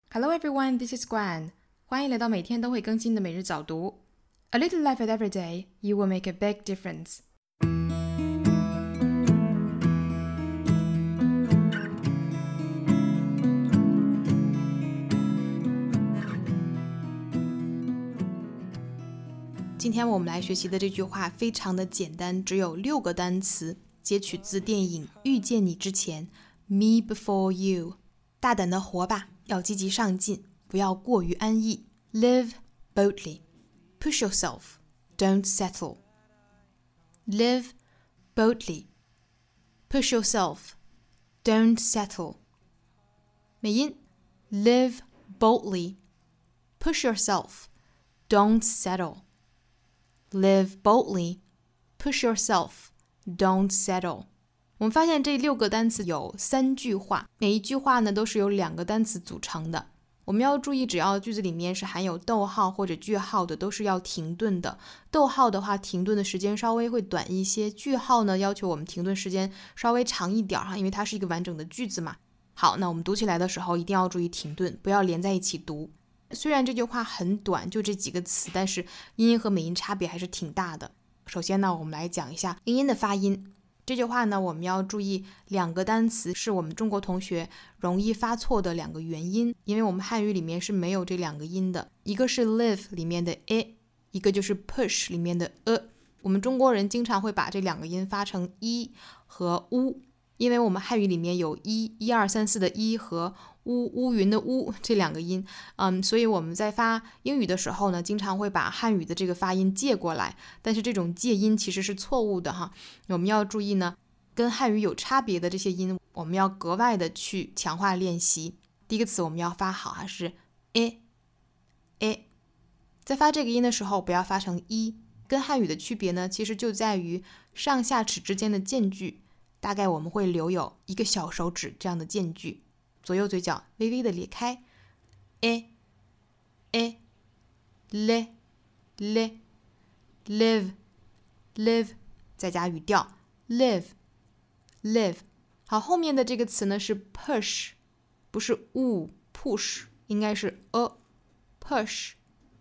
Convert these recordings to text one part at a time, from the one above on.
Hello everyone, this is Guan. 欢迎来到每天都会更新的每日早读。A little effort every day, you will make a big difference. 今天我们来学习的这句话非常的简单，只有6个单词，截取自电影《遇见你之前》Me Before You。 大胆的活吧，要积极上进，不要过于安逸。 Live boldly, push yourself, don't settle. Live boldly, push yourself, don't settle. 美音 Live boldly, push yourself, don't settle.Live boldly, push yourself, don't settle. 我们发现这6个单词有3句话，每一句话呢都是由2个单词组成的。我们要注意，只要句子里面是含有逗号或者句号的，都是要停顿的。逗号的话，停顿的时间稍微会短一些；句号呢，要求我们停顿时间稍微长一点，因为它是一个完整的句子嘛。好，那我们读起来的时候一定要注意停顿，不要连在一起读。虽然这句话很短，就这几个词，但是音音和美音差别还是挺大的。首先呢，我们来讲一下音音的发音。这句话呢，我们要注意2个单词是我们中国同学容易发错的2个元音，因为我们汉语里面是没有这2个音的，一个是 live 里面的 e， 一个就是 push 里面的 我们中国人经常会把这2个音发成一和乌，因为我们汉语里面有1、1、2、3、4的一和乌云的乌这2个音，所以我们在发英语的时候呢，经常会把汉语的这个发音借过来，但是这种借音其实是错误的哈。我们要注意呢，跟汉语有差别的这些音，我们要格外的去强化练习。第一个词我们要发好哈，是 e， 在发这个音的时候不要发成一，跟汉语的区别呢，其实就在于上下齿之间的间距，大概我们会留有1个小手指这样的间距。左右嘴角微微的裂开 e le live 再加语调 live。 好，后面的这个词呢是 push， 不是 push， 应该是 push。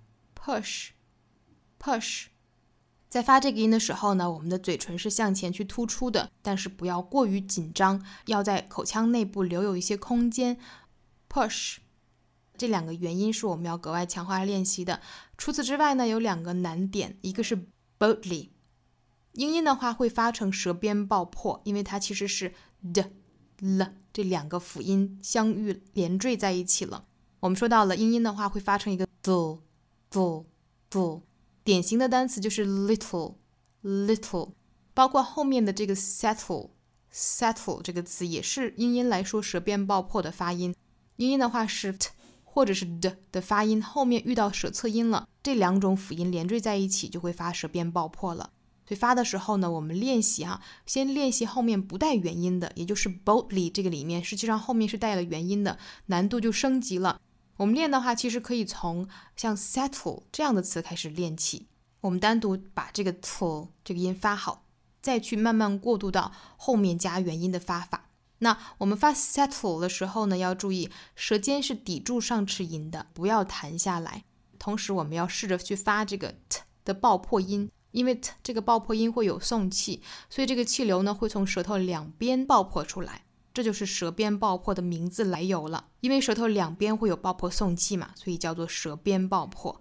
在发这个音的时候呢，我们的嘴唇是向前去突出的，但是不要过于紧张，要在口腔内部留有一些空间。 push 这2个元音是我们要格外强化练习的。除此之外呢，有2个难点，一个是 boldly， 英音的话会发成舌边爆破，因为它其实是 d l 这2个辅音相遇连缀在一起了。我们说到了英音的话会发成一个 d。典型的单词就是 little， 包括后面的这个 settle 这个词也是英音来说舌边爆破的发音。英音的话是 t 或者是 d 的发音，后面遇到舌侧音了，这2种辅音连缀在一起就会发舌边爆破了。所以发的时候呢，我们练习先练习后面不带元音的，也就是 boldly 这个里面实际上后面是带了元音的，难度就升级了。我们练的话，其实可以从像 settle 这样的词开始练起。我们单独把这个 t 这个音发好，再去慢慢过渡到后面加元音的发法。那我们发 settle 的时候呢，要注意舌尖是抵住上齿龈的，不要弹下来。同时我们要试着去发这个 t 的爆破音，因为 t 这个爆破音会有送气，所以这个气流呢会从舌头2边爆破出来，这就是舌边爆破的名字来由了。因为舌头2边会有爆破送气嘛，所以叫做舌边爆破。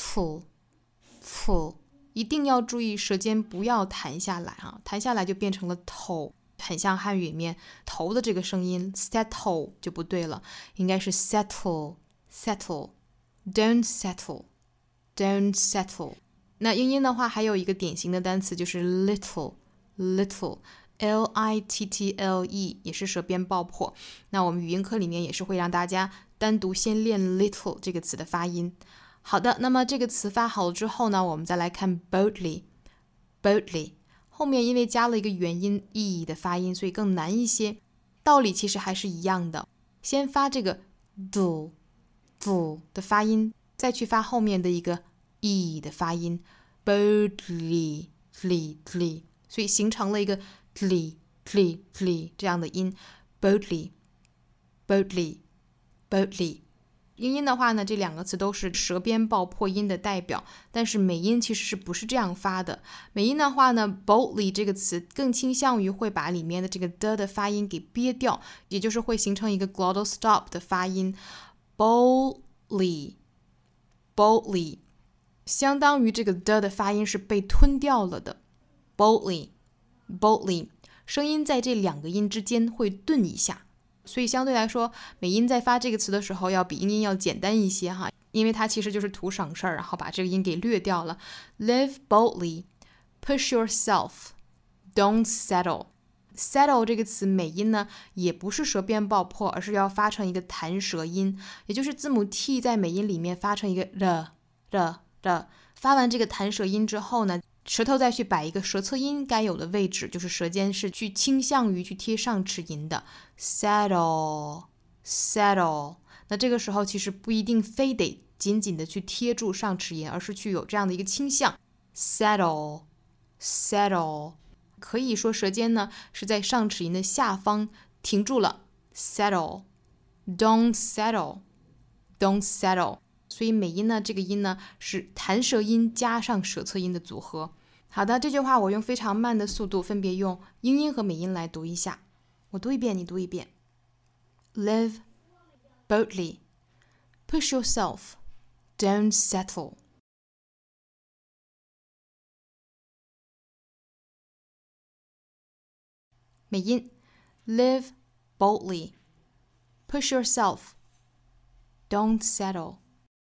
一定要注意舌尖不要弹下来弹下来就变成了头，很像汉语里面头的这个声音 settle 就不对了，应该是 settle don't settle。 那英音的话还有一个典型的单词就是 little little也是舌边爆破。那我们语音课里面也是会让大家单独先练 little 这个词的发音。好的，那么这个词发好了之后呢，我们再来看 boldly 后面因为加了一个元音 e 的发音，所以更难一些。道理其实还是一样的，先发这个 do 的发音，再去发后面的一个 e 的发音 boldly 所以形成了一个 这样的音 boldly。 英音的话呢，这两个词都是舌边爆破音的代表，但是美音其实是不是这样发的？美音的话呢 boldly 这个词更倾向于会把里面的这个的发音给憋掉，也就是会形成一个 glottal stop 的发音 boldly 相当于这个的发音是被吞掉了的 boldly 声音在这两个音之间会顿一下，所以相对来说美音在发这个词的时候要比英音要简单一些哈，因为它其实就是图省事儿，然后把这个音给略掉了。 Live boldly, push yourself, don't settle 这个词美音呢也不是舌边爆破，而是要发成一个弹舌音，也就是字母 t 在美音里面发成一个 r，发完这个弹舌音之后呢，舌头再去摆一个舌侧音该有的位置，就是舌尖是去倾向于去贴上齿龈的 settle。 那这个时候其实不一定非得紧紧的去贴住上齿龈，而是去有这样的一个倾向 settle， 可以说舌尖呢是在上齿龈的下方停住了 settle， don't settle， 所以美音呢这个音呢是弹舌音加上舌侧音的组合。好的，这句话我用非常慢的速度分别用英音和美音来读一下，我读一遍你读一遍。 Live boldly, push yourself, don't settle。 美音 Live boldly, push yourself, don't settle。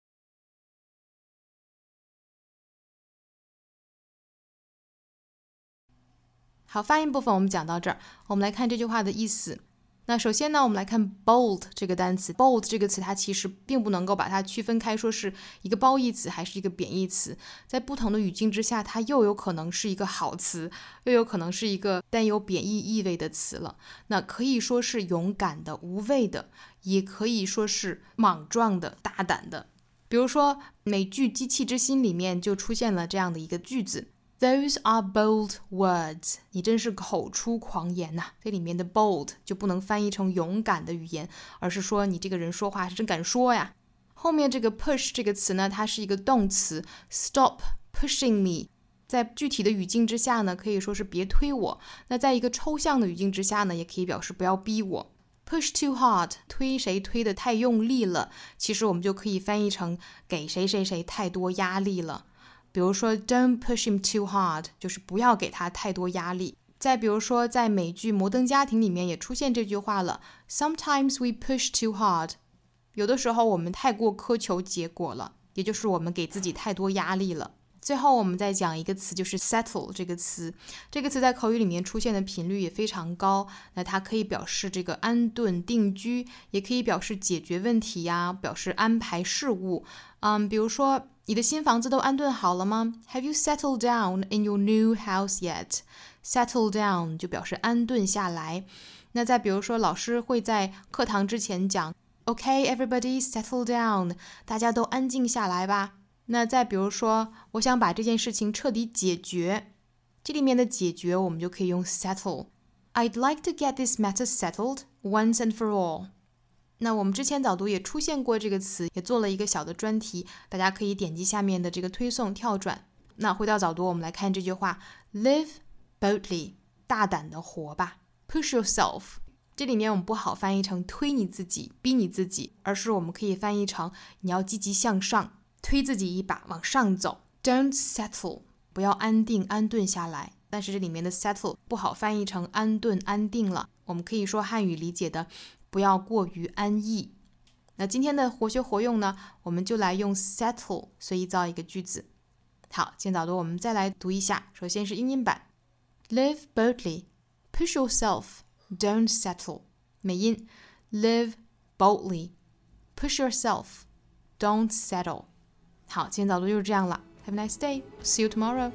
好，发音部分我们讲到这儿，我们来看这句话的意思。那首先呢，我们来看 bold 这个单词。 bold 这个词它其实并不能够把它区分开，说是一个褒义词还是一个贬义词，在不同的语境之下，它又有可能是一个好词，又有可能是一个带有贬义意味的词了。那可以说是勇敢的、无畏的，也可以说是莽撞的、大胆的。比如说美剧《机器之心》里面就出现了这样的一个句子， Those are bold words， 你真是口出狂言呐。这里面的 bold 就不能翻译成勇敢的语言，而是说你这个人说话是真敢说呀。后面这个 push 这个词呢，它是一个动词 ，stop pushing me， 在具体的语境之下呢，可以说是别推我。那在一个抽象的语境之下呢，也可以表示不要逼我。Push too hard， 推谁推得太用力了，其实我们就可以翻译成给谁谁谁太多压力了。比如说 Don't push him too hard， 就是不要给他太多压力。再比如说在美剧《摩登家庭》里面也出现这句话了， Sometimes we push too hard， 有的时候我们太过苛求结果了，也就是我们给自己太多压力了。最后我们再讲一个词，就是 settle 这个词。这个词在口语里面出现的频率也非常高，那它可以表示这个安顿定居，也可以表示解决问题呀，表示安排事务。比如说你的新房子都安顿好了吗？ Have you settled down in your new house yet？ Settle down 就表示安顿下来。那再比如说老师会在课堂之前讲 OK everybody settle down， 大家都安静下来吧。那再比如说我想把这件事情彻底解决，这里面的解决我们就可以用 settle。 I'd like to get this matter settled once and for all。 那我们之前早读也出现过这个词，也做了一个小的专题，大家可以点击下面的这个推送跳转。那回到早读，我们来看这句话 Live boldly， 大胆的活吧。 Push yourself， 这里面我们不好翻译成推你自己逼你自己，而是我们可以翻译成你要积极向上，推自己一把往上走。 Don't settle， 不要安定安顿下来，但是这里面的 settle 不好翻译成安顿安定了，我们可以说汉语理解的不要过于安逸。那今天的活学活用呢，我们就来用 settle 随意造一个句子。好，今天早读我们再来读一下，首先是英音版 Live boldly, push yourself, don't settle。 美音 Live boldly, push yourself, don't settle。 好，今天早读就是这样了。 Have a nice day, see you tomorrow。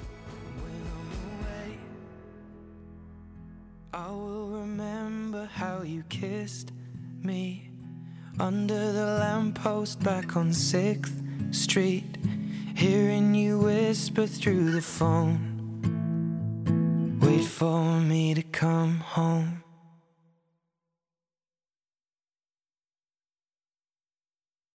I will remember how you kissed me under the lamppost back on 6th Street, hearing you whisper through the phone, wait for me to come home.